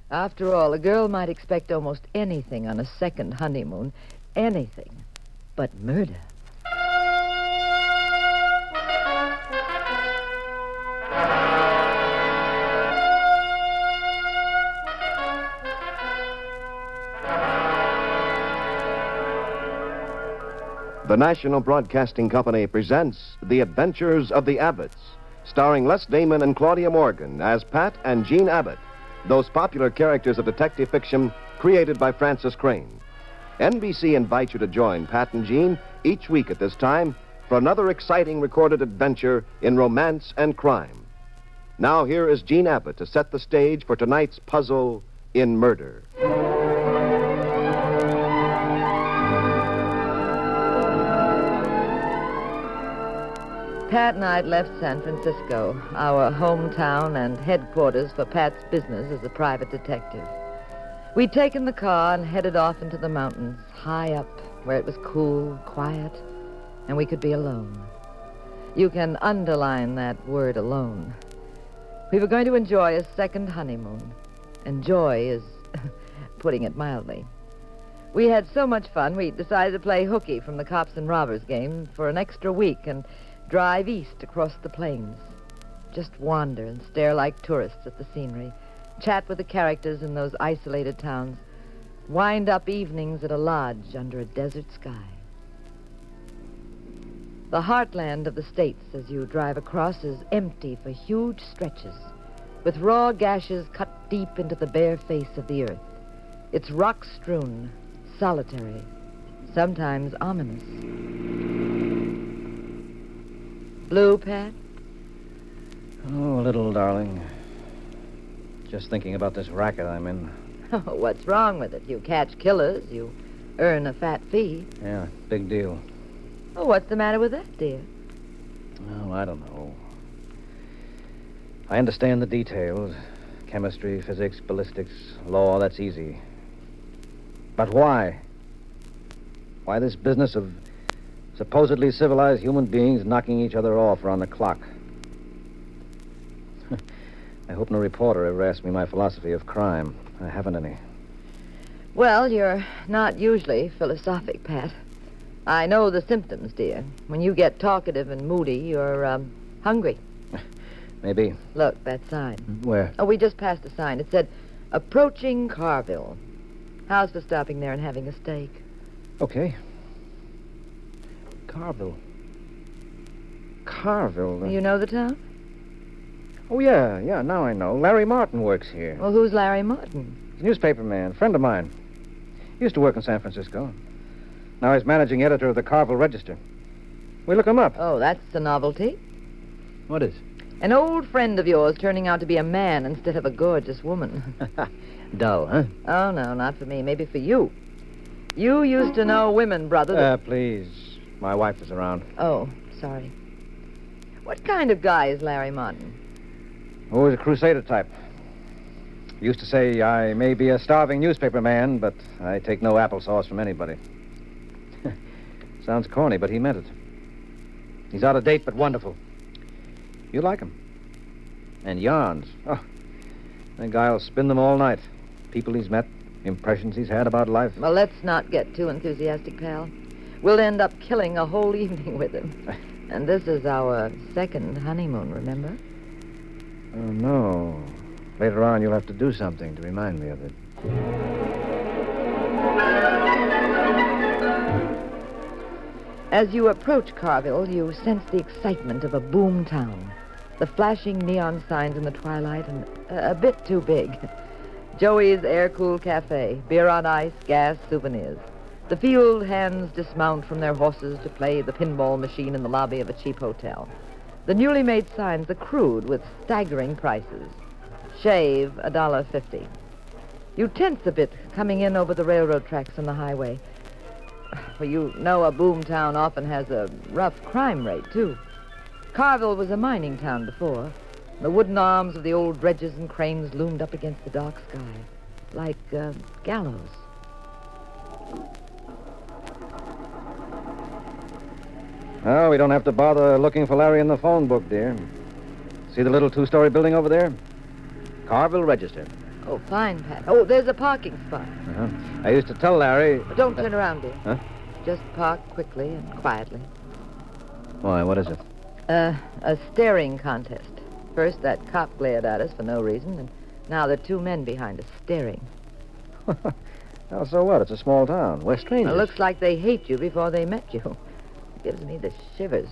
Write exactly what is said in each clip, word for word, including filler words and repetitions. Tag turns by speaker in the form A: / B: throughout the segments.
A: After all, a girl might expect almost anything on a second honeymoon. Anything. But murder.
B: The National Broadcasting Company presents The Adventures of the Abbotts, starring Les Damon and Claudia Morgan as Pat and Jean Abbott, those popular characters of detective fiction created by Francis Crane. N B C invites you to join Pat and Jean each week at this time for another exciting recorded adventure in romance and crime. Now here is Jean Abbott to set the stage for tonight's puzzle in murder.
A: Pat and I had left San Francisco, our hometown and headquarters for Pat's business as a private detective. We'd taken the car and headed off into the mountains, high up, where it was cool, quiet, and we could be alone. You can underline that word alone. We were going to enjoy a second honeymoon. Enjoy is putting it mildly. We had so much fun, we decided to play hooky from the Cops and Robbers game for an extra week and drive east across the plains. Just wander and stare like tourists at the scenery. Chat with the characters in those isolated towns. Wind up evenings at a lodge under a desert sky. The heartland of the states as you drive across is empty for huge stretches, with raw gashes cut deep into the bare face of the earth. It's rock-strewn, solitary, sometimes ominous. Blue, Pat?
C: Oh, a little, darling. Just thinking about this racket I'm in.
A: Oh, what's wrong with it? You catch killers, you earn a fat fee.
C: Yeah, big deal.
A: Oh, what's the matter with that, dear?
C: Oh, I don't know. I understand the details. Chemistry, physics, ballistics, law, that's easy. But why? Why this business of supposedly civilized human beings knocking each other off around the clock? I hope no reporter ever asked me my philosophy of crime. I haven't any.
A: Well, you're not usually philosophic, Pat. I know the symptoms, dear. When you get talkative and moody, you're, um, hungry.
C: Maybe.
A: Look, that sign.
C: Where?
A: Oh, we just passed a sign. It said, approaching Carville. How's for stopping there and having a steak?
C: Okay. Carville. Carville?
A: You know the town?
C: Oh, yeah, yeah, now I know. Larry Martin works here.
A: Well, who's Larry Martin?
C: He's a newspaper man, friend of mine. He used to work in San Francisco. Now he's managing editor of the Carville Register. We look him up.
A: Oh, that's a novelty.
C: What is?
A: An old friend of yours turning out to be a man instead of a gorgeous woman.
C: Dull, huh?
A: Oh, no, not for me. Maybe for you. You used to know women, brother. That...
C: Uh, please. My wife is around.
A: Oh, sorry. What kind of guy is Larry Martin?
C: Oh, he's a crusader type. He used to say, I may be a starving newspaper man, but I take no applesauce from anybody. Sounds corny, but he meant it. He's out of date, but wonderful. You like him. And yarns. Oh, that guy will spin them all night. People he's met, impressions he's had about life.
A: Well, let's not get too enthusiastic, pal. We'll end up killing a whole evening with him. And this is our second honeymoon, remember?
C: Oh, no. Later on, you'll have to do something to remind me of it.
A: As you approach Carville, you sense the excitement of a boom town. The flashing neon signs in the twilight, and a, a bit too big. Joey's Air-Cooled Cafe, beer on ice, gas, souvenirs. The field hands dismount from their horses to play the pinball machine in the lobby of a cheap hotel. The newly made signs are crude with staggering prices. Shave, a dollar fifty. You tense a bit coming in over the railroad tracks on the highway. Well, you know a boom town often has a rough crime rate, too. Carville was a mining town before. The wooden arms of the old dredges and cranes loomed up against the dark sky, like uh, gallows.
C: Oh, we don't have to bother looking for Larry in the phone book, dear. See the little two-story building over there? Carville Register.
A: Oh, fine, Pat. Oh, there's a parking spot.
C: Uh-huh. I used to tell Larry...
A: Don't turn around, dear.
C: Huh?
A: Just park quickly and quietly.
C: Why, what is it?
A: Uh, a staring contest. First, that cop glared at us for no reason, and now the two men behind us staring.
C: Well, so what? It's a small town. We're strangers.
A: It looks like they hate you before they met you. It gives me the shivers.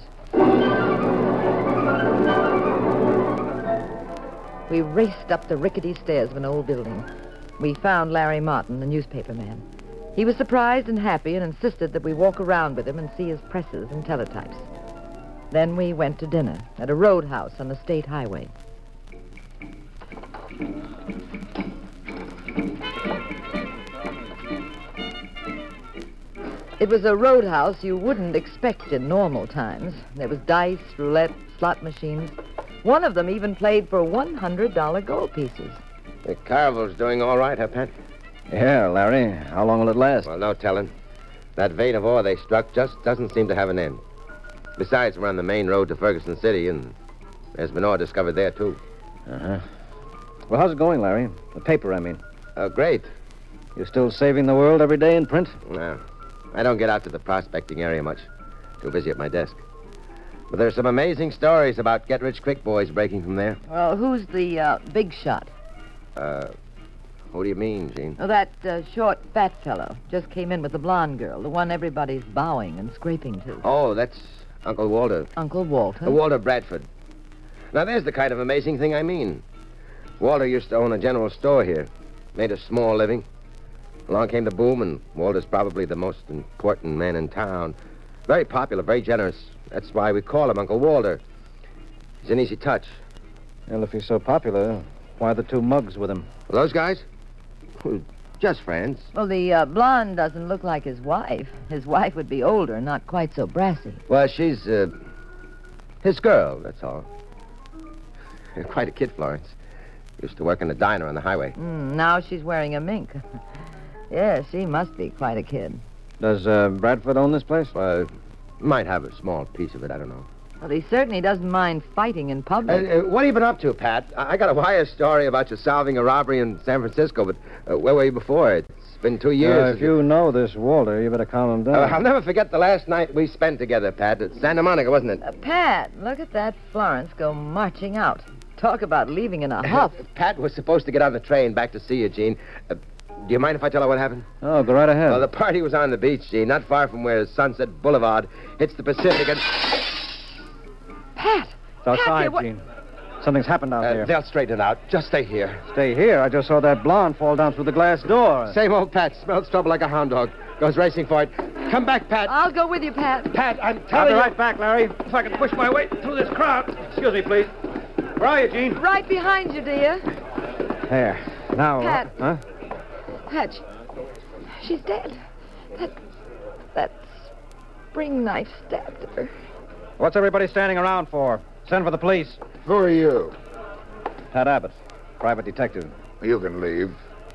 A: We raced up the rickety stairs of an old building. We found Larry Martin, the newspaper man. He was surprised and happy and insisted that we walk around with him and see his presses and teletypes. Then we went to dinner at a roadhouse on the state highway. It was a roadhouse you wouldn't expect in normal times. There was dice, roulette, slot machines. One of them even played for one hundred dollars gold pieces.
D: The Carvel's doing all right, huh, Pat?
C: Yeah, Larry. How long will it last?
D: Well, no telling. That vein of ore they struck just doesn't seem to have an end. Besides, we're on the main road to Ferguson City, and there's been ore discovered there, too.
C: Uh-huh. Well, how's it going, Larry? The paper, I mean.
D: Oh, great.
C: You still saving the world every day in print?
D: No. I don't get out to the prospecting area much. Too busy at my desk. But there's some amazing stories about get-rich-quick boys breaking from there.
A: Well, who's the uh, big shot?
D: Uh, who do you mean, Gene?
A: Oh, that uh, short, fat fellow. Just came in with the blonde girl, the one everybody's bowing and scraping to.
D: Oh, that's Uncle Walter.
A: Uncle Walter?
D: Uh, Walter Bradford. Now, there's the kind of amazing thing I mean. Walter used to own a general store here. Made a small living. Along came the boom, and Walter's probably the most important man in town. Very popular, very generous. That's why we call him Uncle Walter. He's an easy touch.
C: Well, if he's so popular, why the two mugs with him?
D: Well, those guys? Well, just friends.
A: Well, the uh, blonde doesn't look like his wife. His wife would be older, not quite so brassy.
D: Well, she's, uh, his girl, that's all. Quite a kid, Florence. Used to work in a diner on the highway.
A: Mm, now she's wearing a mink. Yeah, she must be quite a kid.
C: Does uh, Bradford own this place?
D: Well, might have a small piece of it, I don't know.
A: Well, he certainly doesn't mind fighting in
D: Uh,
A: public.
D: uh, what have you been up to, Pat? I I got a wire story about you solving a robbery in San Francisco, but uh, where were you before? It's been two years.
C: Uh, if you know this Walter, you better calm him down.
D: Uh, I'll never forget the last night we spent together, Pat, at Santa Monica, wasn't it?
A: Uh, Pat, look at that Florence go marching out. Talk about leaving in a huff.
D: Pat was supposed to get on the train back to see you, Gene. Uh, do you mind if I tell her what happened?
C: Oh, go right ahead.
D: Well, the party was on the beach, Gene, not far from where Sunset Boulevard hits the Pacific, and...
A: Pat!
C: It's outside,
A: Pat, dear, what-
C: Gene. Something's happened out
D: Uh,
C: there.
D: they'll straighten it out. Just stay here.
C: Stay here. I just saw that blonde fall down through the glass door.
D: Same old Pat. Smells trouble like a hound dog. Goes racing for it. Come back, Pat.
A: I'll go with you, Pat.
D: Pat, I'm
C: I'll
D: telling
C: be
D: you...
C: right back, Larry. If I can push my way through this crowd. Excuse me, please. Where are you, Gene?
A: Right behind you, dear.
C: There. Now...
A: Pat.
C: Huh?
A: Pat, she's dead. That... that spring knife stabbed her.
C: What's everybody standing around for? Send for the police.
E: Who are you?
C: Pat Abbott, private detective.
E: You can leave.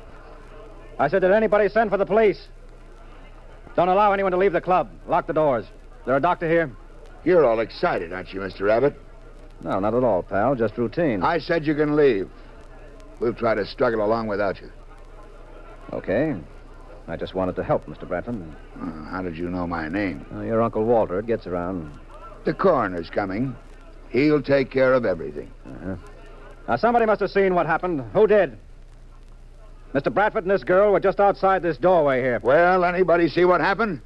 C: I said, did anybody send for the police? Don't allow anyone to leave the club. Lock the doors. Is there a doctor here?
E: You're all excited, aren't you, Mister Abbott?
C: No, not at all, pal. Just routine.
E: I said you can leave. We'll try to struggle along without you.
C: Okay. I just wanted to help, Mister Bradford.
E: Uh, how did you know my name?
C: Uh, your Uncle Walter. It gets around.
E: The coroner's coming. He'll take care of everything.
C: Uh-huh. Now, somebody must have seen what happened. Who did? Mister Bradford and this girl were just outside this doorway here.
E: Well, anybody see what happened?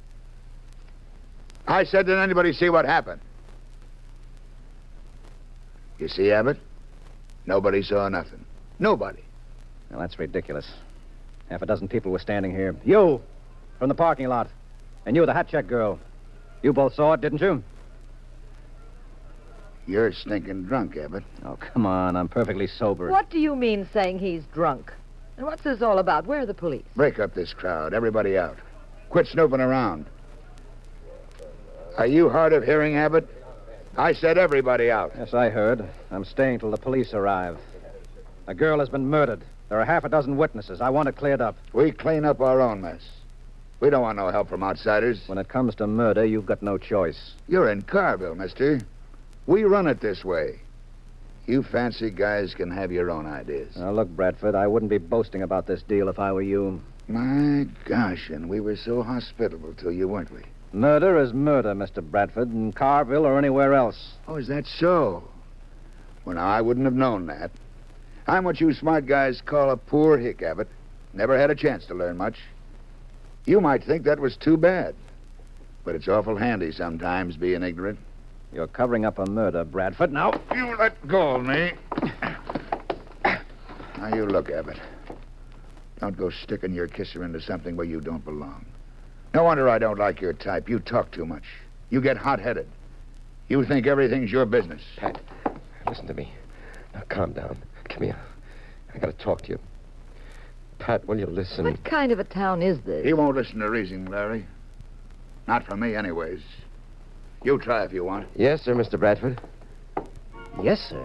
E: I said, did anybody see what happened? You see, Abbott? Nobody saw nothing. Nobody.
C: Well, that's ridiculous. Half a dozen people were standing here. You, from the parking lot. And you, the hat check girl. You both saw it, didn't you?
E: You're stinking drunk, Abbott.
C: Oh, come on. I'm perfectly sober.
A: What do you mean saying he's drunk? And what's this all about? Where are the police?
E: Break up this crowd. Everybody out. Quit snooping around. Are you hard of hearing, Abbott? I said everybody out.
C: Yes, I heard. I'm staying till the police arrive. A girl has been murdered. There are half a dozen witnesses. I want it cleared up.
E: We clean up our own mess. We don't want no help from outsiders.
C: When it comes to murder, you've got no choice.
E: You're in Carville, mister. We run it this way. You fancy guys can have your own ideas.
C: Now, look, Bradford, I wouldn't be boasting about this deal if I were you.
E: My gosh, and we were so hospitable till you, weren't we?
C: Murder is murder, Mister Bradford, in Carville or anywhere else.
E: Oh, is that so? Well, now, I wouldn't have known that. I'm what you smart guys call a poor hick, Abbott. Never had a chance to learn much. You might think that was too bad. But it's awful handy sometimes being ignorant.
C: You're covering up a murder, Bradford. Now,
E: You let go of me. Now, you look, Abbott. Don't go sticking your kisser into something where you don't belong. No wonder I don't like your type. You talk too much. You get hot-headed. You think everything's your business.
D: Pat, listen to me. Now, calm down. Come here. I gotta talk to you. Pat, will you listen?
A: What kind of a town is this?
E: He won't listen to reason, Larry. Not from me, anyways. You try if you want.
D: Yes, sir, Mister Bradford.
C: yes, sir.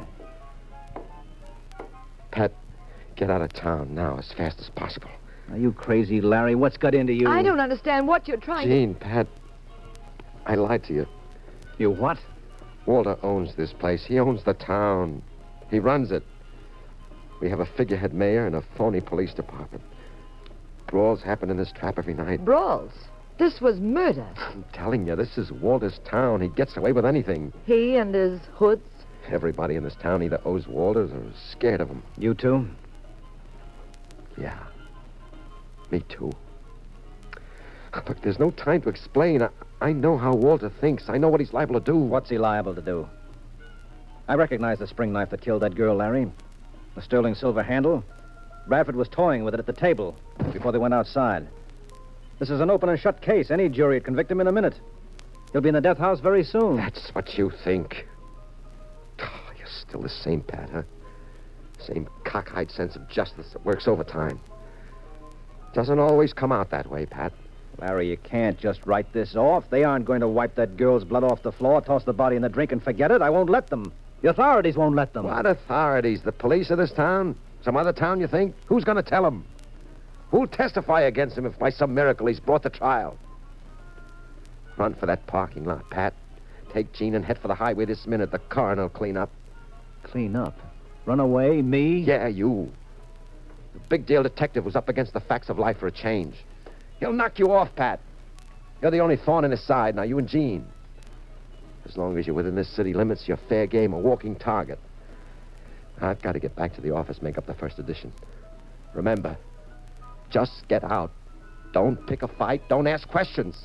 D: Pat, get out of town now as fast as possible.
C: Are you crazy, Larry? What's got into you?
A: I don't understand what you're trying
D: Gene, Pat, I lied to you.
C: You what?
D: Walter owns this place. He owns the town. He runs it. We have a figurehead mayor and a phony police department. Brawls happen in this trap every night.
A: to. Brawls. This was murder.
D: I'm telling you, this is Walter's town. He gets away with anything.
A: He and his hoods.
D: Everybody in this town either owes Walters or is scared of him.
C: You too?
D: Yeah. Me too. Look, there's no time to explain. I, I know how Walter thinks. I know what he's liable to do.
C: What's he liable to do? I recognize the spring knife that killed that girl, Larry. The sterling silver handle. Bradford was toying with it at the table before they went outside. This is an open and shut case. Any jury would convict him in a minute. He'll be in the death house very soon.
D: That's what you think. Oh, you're still the same, Pat, huh? Same cockeyed sense of justice that works overtime. Doesn't always come out that way, Pat.
C: Larry, you can't just write this off. They aren't going to wipe that girl's blood off the floor, toss the body in the drink, and forget it. I won't let them. The authorities won't let them.
D: What authorities? The police of this town? Some other town, you think? Who's going to tell him? Who'll testify against him if by some miracle he's brought to trial? Run for that parking lot, Pat. Take Gene and head for the highway this minute. The coroner'll clean up.
C: Clean up? Run away? Me?
D: Yeah, you. The big deal detective was up against the facts of life for a change. He'll knock you off, Pat. You're the only thorn in his side now, you and Gene. As long as you're within this city limits, you're fair game, a walking target. I've got to get back to the office, make up the first edition. Remember, just get out. Don't pick a fight. Don't ask questions.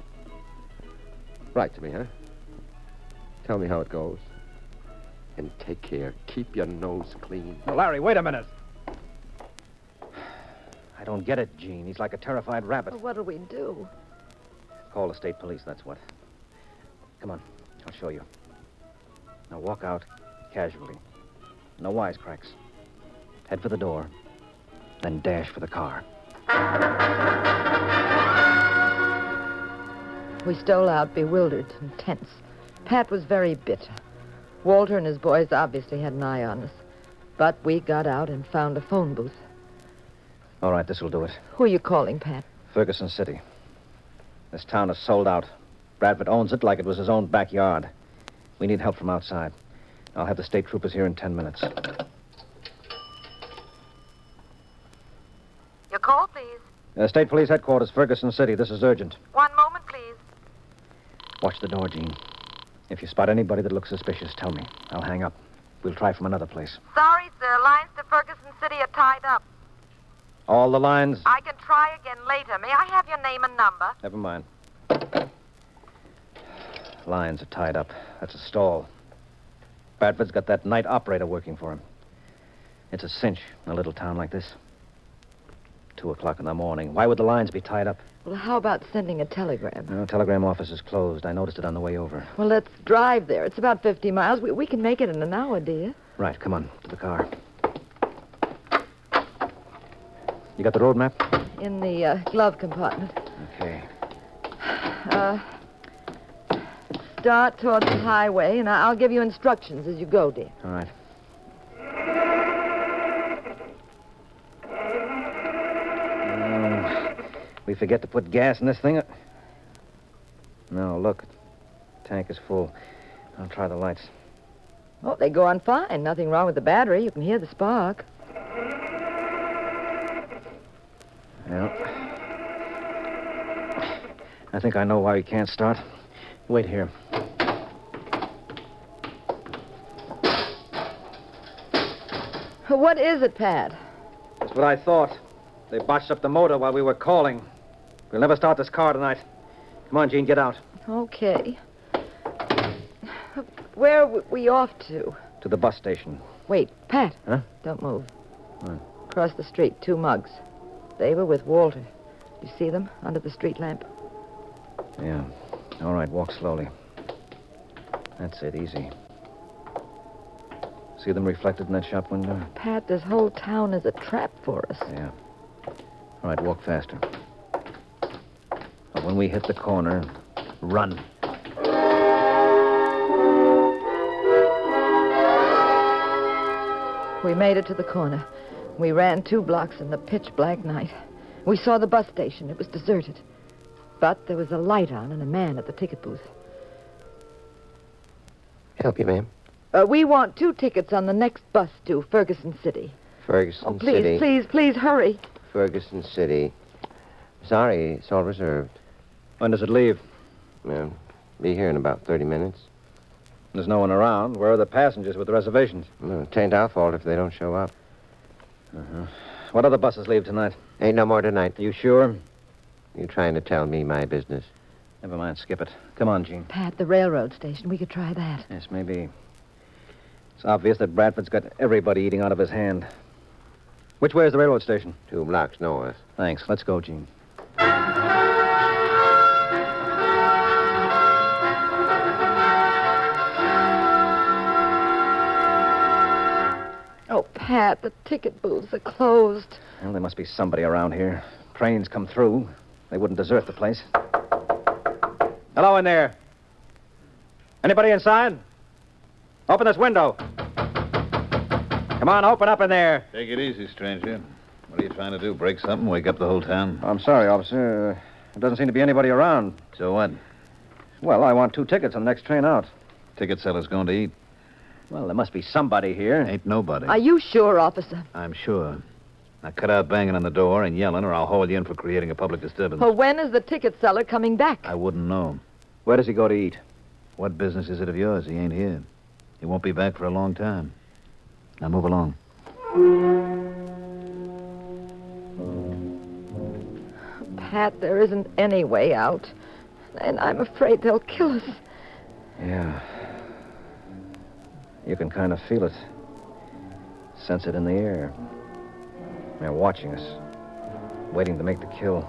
D: Write to me, huh? Tell me how it goes. And take care. Keep your nose clean.
C: No, Larry, wait a minute. I don't get it, Gene. He's like a terrified rabbit.
A: Well, what'll we do?
C: Call the state police, that's what. Come on, I'll show you. Now walk out casually. No wisecracks. Head for the door, then dash for the car.
A: We stole out bewildered and tense. Pat was very bitter. Walter and his boys obviously had an eye on us. But we got out and found a phone booth.
C: All right, this'll do it.
A: Who are you calling, Pat?
C: Ferguson City. This town is sold out. Bradford owns it like it was his own backyard. We need help from outside. I'll have the state troopers here in ten minutes.
F: Your call, please.
C: Uh, state police headquarters, Ferguson City. This is urgent.
F: One moment, please.
C: Watch the door, Gene. If you spot anybody that looks suspicious, tell me. I'll hang up. We'll try from another place.
F: Sorry, sir. Lines to Ferguson City are tied up.
C: All the lines?
F: I can try again later. May I have your name and number?
C: Never mind. Lines are tied up. That's a stall. Bradford's got that night operator working for him. It's a cinch in a little town like this. Two o'clock in the morning. Why would the lines be tied up?
A: Well, how about sending a telegram?
C: No, telegram office is closed. I noticed it on the way over.
A: Well, let's drive there. It's about fifty miles. We, we can make it in an hour, dear.
C: Right, come on, to the car. You got the road map?
A: In the uh, glove compartment.
C: Okay.
A: Uh, start towards the highway, and I- I'll give you instructions as you go, dear.
C: All right. Um, we forget to put gas in this thing? No, look. Tank is full. I'll try the lights.
A: Oh, they go on fine. Nothing wrong with the battery. You can hear the spark.
C: Yeah. I think I know why we can't start. Wait here.
A: What is it, Pat?
C: That's what I thought. They botched up the motor while we were calling. We'll never start this car tonight. Come on, Gene, get out.
A: Okay. Where are we off to?
C: To the bus station.
A: Wait, Pat.
C: Huh?
A: Don't move.
C: What?
A: Across the street, two mugs. They were with Walter. You see them under the street lamp?
C: Yeah. All right, walk slowly. That's it, easy. See them reflected in that shop window?
A: Pat, this whole town is a trap for us.
C: Yeah. All right, walk faster. But when we hit the corner, run.
A: We made it to the corner. We ran two blocks in the pitch black night. We saw the bus station. It was deserted. But there was a light on and a man at the ticket booth.
D: Help you, ma'am.
A: Uh, we want two tickets on the next bus to Ferguson City.
D: Ferguson
A: Oh, please,
D: City.
A: please, please, hurry.
D: Ferguson City. Sorry, it's all reserved.
C: When does it leave?
D: Well, be here in about thirty minutes.
C: There's no one around. Where are the passengers with the reservations?
D: Well, it ain't our fault if they don't show up.
C: Uh-huh. What other buses leave tonight?
D: Ain't no more tonight.
C: You sure?
D: You trying to tell me my business?
C: Never mind, skip it. Come on, Gene.
A: Pat, the railroad station. We could try that.
C: Yes, maybe. It's obvious that Bradford's got everybody eating out of his hand. Which way is the railroad station?
D: Two blocks north.
C: Thanks. Let's go, Gene.
A: Oh, Pat, the ticket booths are closed.
C: Well, there must be somebody around here. Trains come through. They wouldn't desert the place. Hello in there. Anybody inside? Open this window. Come on, open up in there.
G: Take it easy, stranger. What are you trying to do? Break something? Wake up the whole town?
C: Oh, I'm sorry, officer. Uh, there doesn't seem to be anybody around.
G: So what?
C: Well, I want two tickets on the next train out.
G: Ticket seller's going to eat.
C: Well, there must be somebody here.
G: Ain't nobody.
A: Are you sure, officer?
G: I'm sure. Now cut out banging on the door and yelling, or I'll haul you in for creating a public disturbance.
A: Well, when is the ticket seller coming back?
G: I wouldn't know.
C: Where does he go to eat?
G: What business is it of yours? He ain't here. He won't be back for a long time. Now move along.
A: Pat, there isn't any way out. And I'm afraid they'll kill us.
C: Yeah. You can kind of feel it. Sense it in the air. They're watching us. Waiting to make the kill.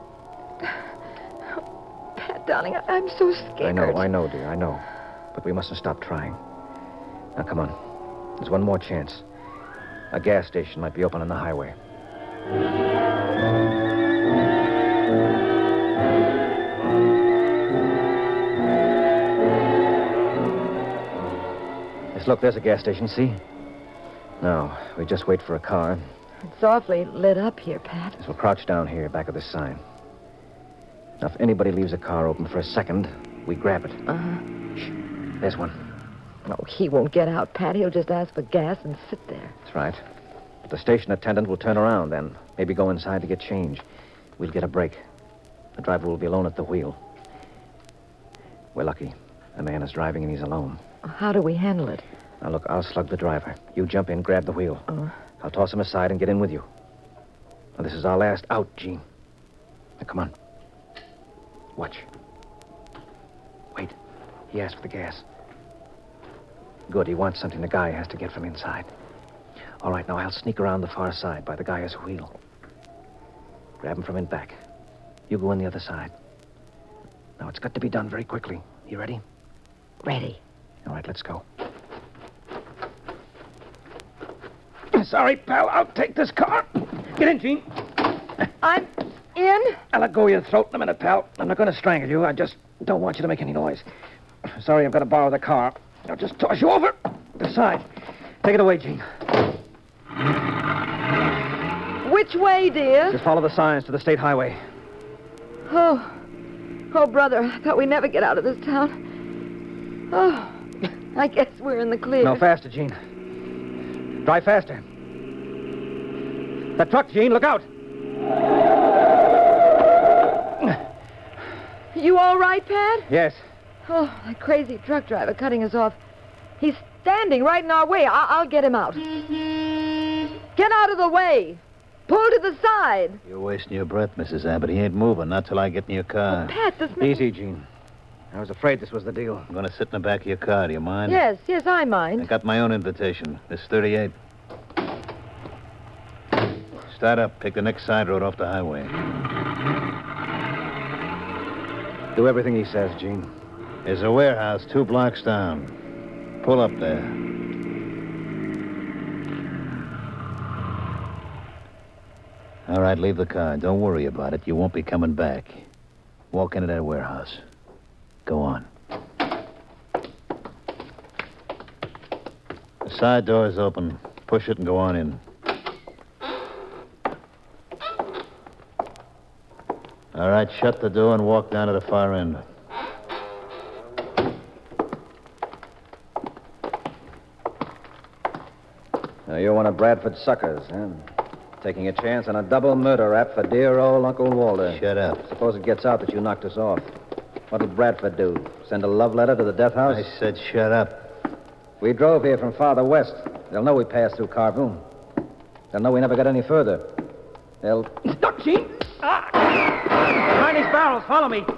A: Pat, darling, I- I'm so scared.
C: I know, I know, dear, I know. But we mustn't stop trying. Now, come on. There's one more chance. A gas station might be open on the highway. Yes, look, there's a gas station, see? Now, we just wait for a car.
A: It's awfully lit up here, Pat.
C: Yes, we'll crouch down here, back of this sign. Now, if anybody leaves a car open for a second, we grab it.
A: Uh-huh.
C: Shh. There's one.
A: Oh, he won't get out, Pat. He'll just ask for gas and sit there.
C: That's right. But the station attendant will turn around then. Maybe go inside to get change. We'll get a break. The driver will be alone at the wheel. We're lucky. The man is driving and he's alone.
A: How do we handle it?
C: Now, look, I'll slug the driver. You jump in, grab the wheel.
A: Uh,
C: I'll toss him aside and get in with you. Now, this is our last out, Gene. Now, come on. Watch. Wait. He asked for the gas. Good, he wants something the guy has to get from inside. All right, now I'll sneak around the far side by the guy's wheel. Grab him from in back. You go in the other side. Now, it's got to be done very quickly. You ready?
A: ready.
C: All right, let's go. Sorry, pal. I'll take this car. Get in, Gene.
A: I'm in?
C: I'll let go of your throat in a minute, pal. I'm not going to strangle you. I just don't want you to make any noise. Sorry, I've got to borrow the car. I'll just toss you over the side. Take it away, Gene.
A: Which way, dear?
C: Just follow the signs to the state highway.
A: Oh. Oh, brother, I thought we'd never get out of this town. Oh. I guess we're in the clear.
C: No, faster, Gene. Drive faster. That truck, Gene, look out.
A: You all right, Pat?
C: Yes.
A: Oh, that crazy truck driver cutting us off. He's standing right in our way. I- I'll get him out. Get out of the way. Pull to the side.
G: You're wasting your breath, Missus Abbott. He ain't moving, not till I get in your car.
A: Oh, Pat, this... man-
C: Easy, Gene. I was afraid this was the deal.
G: I'm going to sit in the back of your car. Do you mind?
A: Yes, yes, I
G: I
A: mind.
G: got my own invitation. This thirty-eight. Start up. Take the next side road off the highway.
C: Do everything he says, Gene.
G: There's a warehouse two blocks down. Pull up there. All right, leave the car. Don't worry about it. You won't be coming back. Walk into that warehouse. Go on. The side door's open. Push it and go on in. All right, shut the door and walk down to the far end.
C: Now, you're one of Bradford's suckers, huh? Taking a chance on a double murder rap for dear old Uncle Walter.
G: Shut up.
C: Suppose it gets out that you knocked us off. What'll Bradford do? Send a love letter to the death house?
G: I said shut up.
C: We drove here from farther west. They'll know we passed through Carboon. They'll know we never got any further. They'll...
H: Stuck, Gene! Ah! Behind these barrels, follow me.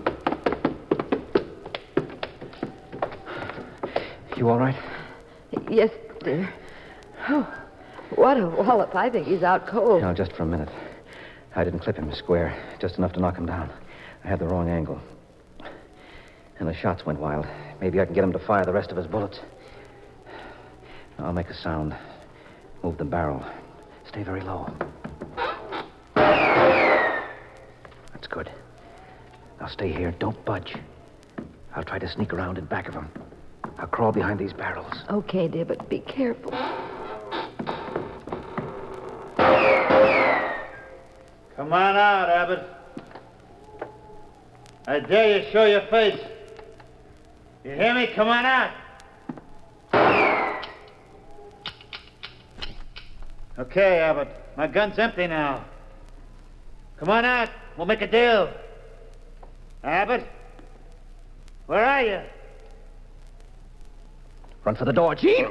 C: You all right?
A: Yes, dear. Oh, what a wallop. I think he's out cold.
C: No, just for a minute. I didn't clip him square. Just enough to knock him down. I had the wrong angle. And the shots went wild. Maybe I can get him to fire the rest of his bullets. I'll make a sound. Move the barrel. Stay very low. That's good. Now stay here. Don't budge. I'll try to sneak around in back of him. I'll crawl behind these barrels.
A: Okay, dear, but be careful.
G: Come on out, Abbott. I dare you show your face. You hear me? Come on out. Okay, Abbott. My gun's empty now. Come on out. We'll make a deal. Abbott? Where are you?
C: Run for the door, Gene.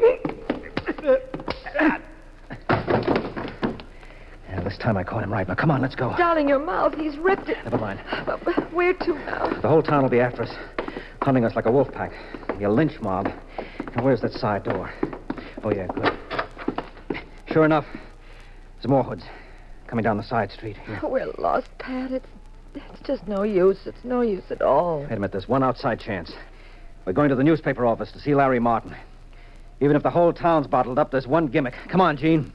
C: Yeah, this time I caught him right. Now, come on, let's go.
A: Darling, your mouth. He's ripped it.
C: Never mind.
A: But, but where to now?
C: The whole town will be after us, hunting us like a wolf pack. Be a lynch mob. Now, where's that side door? Oh, yeah, good. Sure enough, there's more hoods coming down the side street. Here.
A: We're lost, Pat. It's, it's just no use. It's no use at all.
C: Wait a minute. There's one outside chance. We're going to the newspaper office to see Larry Martin. Even if the whole town's bottled up, there's one gimmick. Come on, Gene.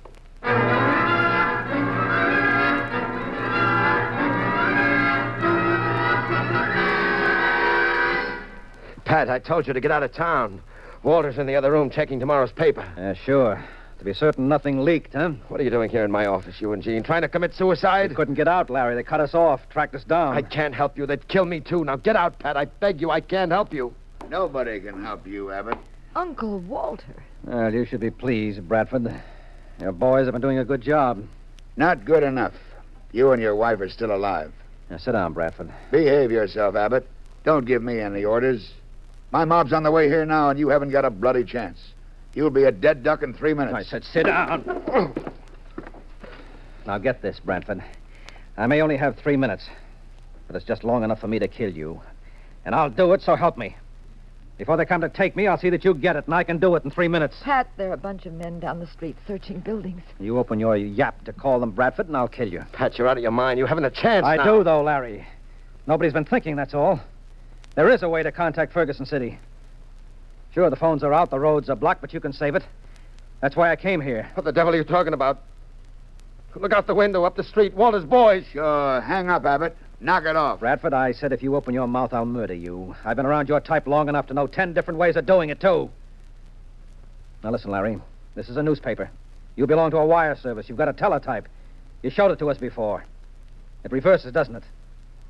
D: Pat, I told you to get out of town. Walter's in the other room checking tomorrow's paper.
C: Yeah, sure. To be certain nothing leaked, huh?
D: What are you doing here in my office, you and Gene? Trying to commit suicide?
C: We couldn't get out, Larry. They cut us off, tracked us down.
D: I can't help you. They'd kill me, too. Now get out, Pat. I beg you. I can't help you.
E: Nobody can help you, Abbott.
A: Uncle Walter.
C: Well, you should be pleased, Bradford. Your boys have been doing a good job.
E: Not good enough. You and your wife are still alive.
C: Now, sit down, Bradford.
E: Behave yourself, Abbott. Don't give me any orders. My mob's on the way here now, and you haven't got a bloody chance. You'll be a dead duck in three minutes.
C: I said sit down. Now, get this, Bradford. I may only have three minutes, but it's just long enough for me to kill you. And I'll do it, so help me. Before they come to take me, I'll see that you get it, and I can do it in three minutes.
A: Pat, there are a bunch of men down the street searching buildings.
C: You open your yap to call them, Bradford, and I'll kill you.
D: Pat, you're out of your mind. You haven't a chance
C: I
D: now.
C: do, though, Larry. Nobody's been thinking, that's all. There is a way to contact Ferguson City. Sure, the phones are out, the roads are blocked, but you can save it. That's why I came here.
D: What the devil are you talking about? Look out the window, up the street. Walter's boys.
E: Sure, hang up, Abbott. Knock it off.
C: Bradford, I said if you open your mouth, I'll murder you. I've been around your type long enough to know ten different ways of doing it, too. Now, listen, Larry. This is a newspaper. You belong to a wire service. You've got a teletype. You showed it to us before. It reverses, doesn't it?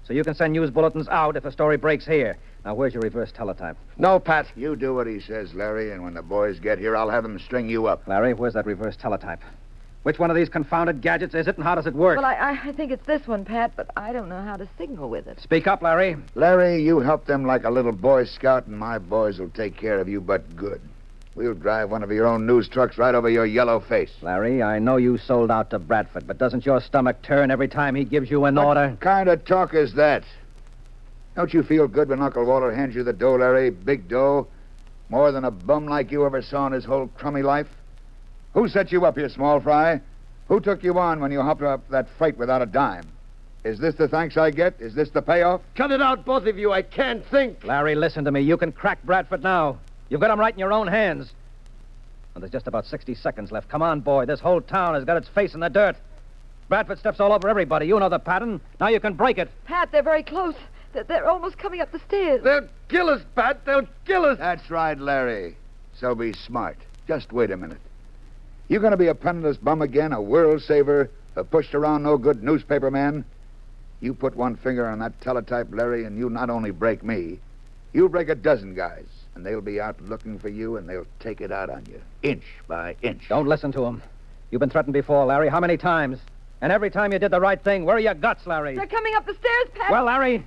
C: so you can send news bulletins out if a story breaks here. Now, where's your reverse teletype?
D: No, Pat.
E: You do what he says, Larry, and when the boys get here, I'll have them string you up.
C: Larry, where's that reverse teletype? Which one of these confounded gadgets is it, and how does it work?
A: Well, I, I think it's this one, Pat, but I don't know how to signal with it.
C: Speak up, Larry.
E: Larry, you help them like a little Boy Scout, and my boys will take care of you but good. We'll drive one of your own news trucks right over your yellow face.
C: Larry, I know you sold out to Bradford, but doesn't your stomach turn every time he gives you an
E: What
C: order?
E: kind of talk is that? Don't you feel good when Uncle Walter hands you the dough, Larry? Big dough? More than a bum like you ever saw in his whole crummy life? Who set you up here, small fry? Who took you on when you hopped up that freight without a dime? Is this the thanks I get? Is this the payoff?
D: Cut it out, both of you. I can't think.
C: Larry, listen to me. You can crack Bradford now. You've got him right in your own hands. And there's just about sixty seconds left. Come on, boy. This whole town has got its face in the dirt. Bradford steps all over everybody. You know the pattern. Now you can break it.
A: Pat, they're very close. They're, they're almost coming up the stairs.
D: They'll kill us, Pat. They'll kill us.
E: That's right, Larry. So be smart. Just wait a minute. You going to be a penniless bum again, a world saver, a pushed around no good newspaper man? You put one finger on that teletype, Larry, and you not only break me, you'll break a dozen guys. And they'll be out looking for you, and they'll take it out on you, inch by inch.
C: Don't listen to him. You've been threatened before, Larry. How many times? And every time you did the right thing. Where are your guts, Larry?
A: They're coming up the stairs, Pat.
C: Well, Larry.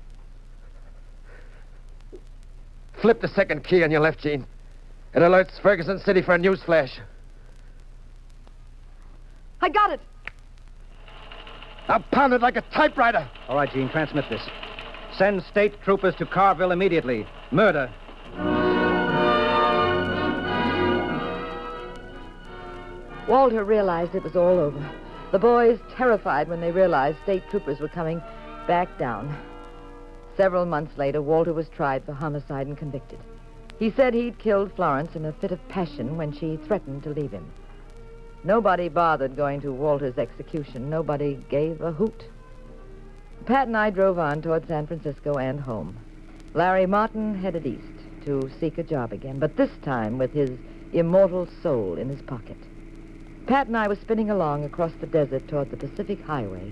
D: Flip the second key on your left, Gene. It alerts Ferguson City for a news flash.
A: I got it.
D: Now pound it like a typewriter.
C: All right, Gene, transmit this. Send state troopers to Carville immediately. Murder.
A: Walter realized it was all over. The boys, terrified when they realized state troopers were coming, backed down. Several months later, Walter was tried for homicide and convicted. He said he'd killed Florence in a fit of passion when she threatened to leave him. Nobody bothered going to Walter's execution. Nobody gave a hoot. Pat and I drove on toward San Francisco and home. Larry Martin headed east to seek a job again, but this time with his immortal soul in his pocket. Pat and I were spinning along across the desert toward the Pacific Highway.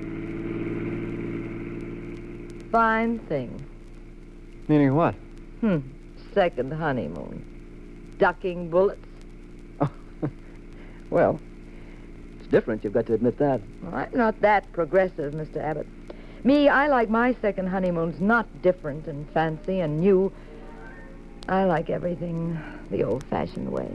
A: Fine thing.
I: Meaning what?
A: Hmm. Second honeymoon. Ducking bullets.
I: Oh, well, it's different. You've got to admit that.
A: Well, I'm not that progressive, Mister Abbott. Me, I like my second honeymoons not different and fancy and new. I like everything the old-fashioned way.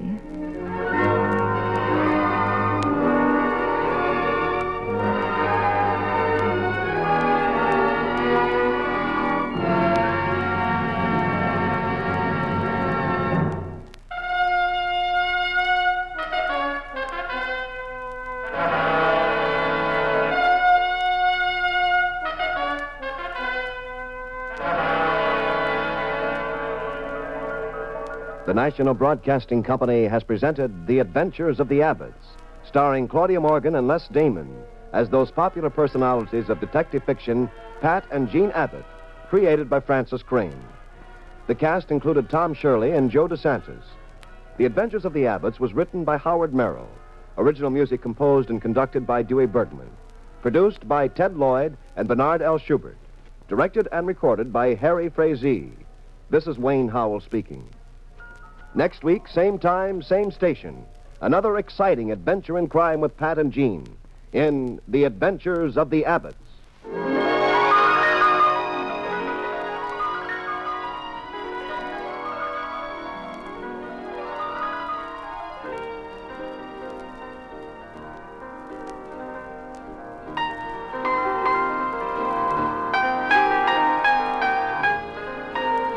B: The National Broadcasting Company has presented The Adventures of the Abbotts, starring Claudia Morgan and Les Damon as those popular personalities of detective fiction, Pat and Jean Abbott, created by Francis Crane. The cast included Tom Shirley and Joe DeSantis. The Adventures of the Abbotts was written by Howard Merrill. Original music composed and conducted by Dewey Bergman. Produced by Ted Lloyd and Bernard L. Schubert. Directed and recorded by Harry Frazee. This is Wayne Howell speaking. Next week, same time, same station. Another exciting adventure in crime with Pat and Jean in The Adventures of the Abbotts.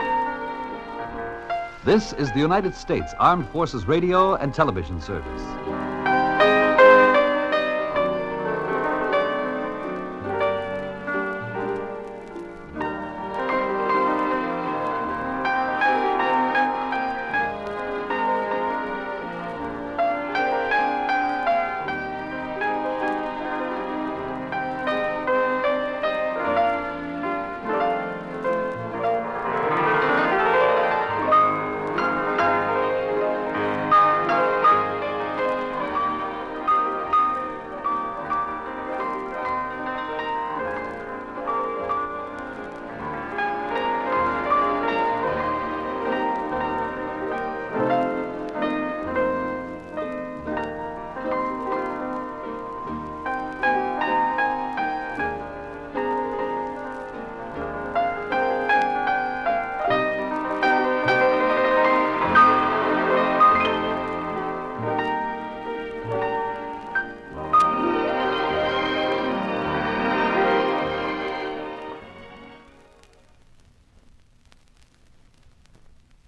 J: This is the United States Armed Forces Radio and Television Service.